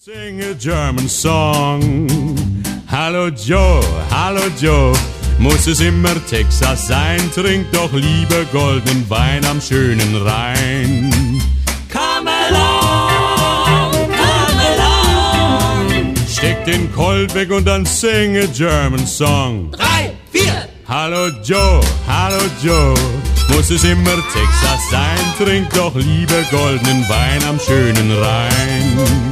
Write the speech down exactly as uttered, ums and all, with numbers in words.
Sing a German song. Hallo Joe, hallo Joe. Muss es immer Texas sein? Trink doch lieber goldenen Wein am schönen Rhein. Come along, come along. Steck den Colt weg und dann sing a German song. Drei, vier. Hallo Joe, hallo Joe. Muss es immer Texas sein? Trink doch lieber goldenen Wein am schönen Rhein.